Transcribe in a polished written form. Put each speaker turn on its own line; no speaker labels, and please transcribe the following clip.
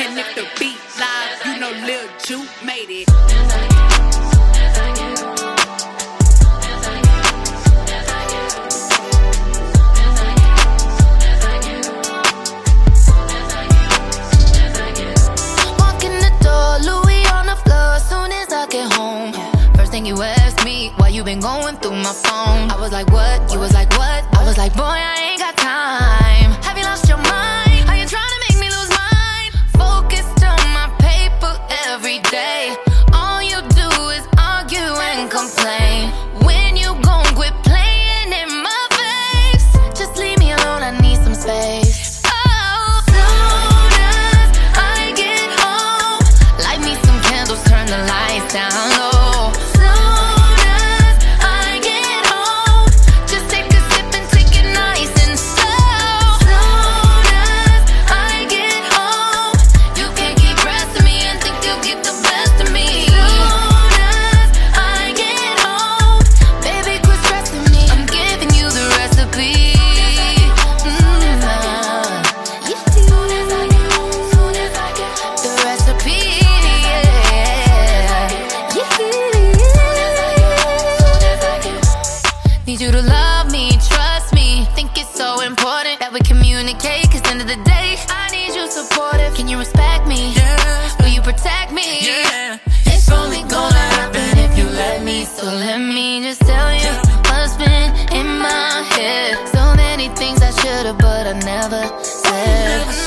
And if the beat live, you know Lil Ju made it.
You asked me why you been going through my phone. I was like, what? You was like, what? I was like, boy, I ain't got time. Have you lost your mind? Are you trying to make me lose mine? Focused on my paper every day. All you do is argue and complain. When you gon' quit playing in my face? Just leave me alone, I need some space. Oh, soon as I get home, light me some candles, turn the lights down low. Need you to love me, trust me. Think it's so important that we communicate, cause end of the day, I need you supportive. Can you respect me? Yeah. Will you protect me?
Yeah.
It's only gonna happen if you let me. So let me just tell you what's been in my head. So many things I should've, but I never said.